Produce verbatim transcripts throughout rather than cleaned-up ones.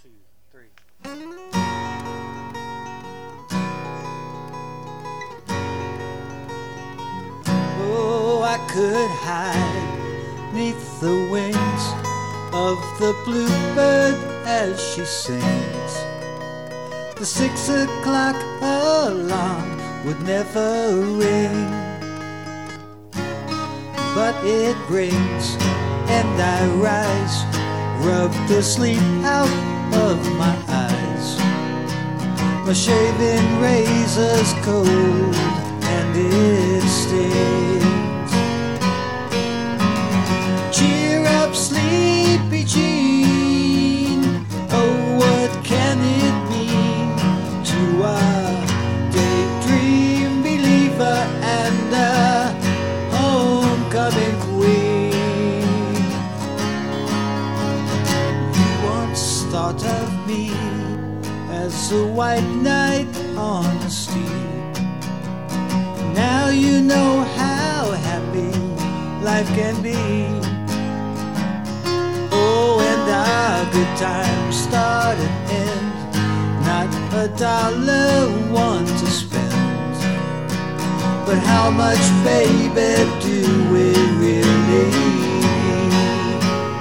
two, three. Oh, I could hide neath the wings of the bluebird as she sings. The six o'clock alarm would never ring, but it rings and I rise, rub the sleep out of my eyes. My shaving razor's cold and it stings. Cheer up, sleepy Jean. Oh, what can it mean to a daydream believer and a homecoming queen? You once thought of me as a white knight on a steed. Now you know how happy life can be. Oh, and our good times start and end, not a dollar one to spend. But how much, baby, do we really need?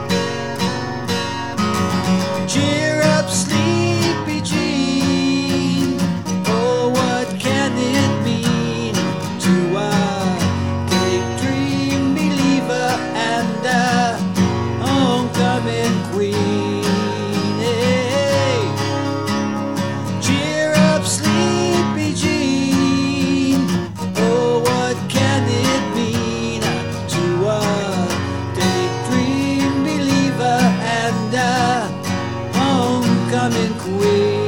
Cheer up, sleepy Jean. Oh, what can it mean to a daydream believer and a homecoming queen? Hey. Cheer up, sleepy Jean. Oh, what can it mean to a daydream believer and a homecoming queen?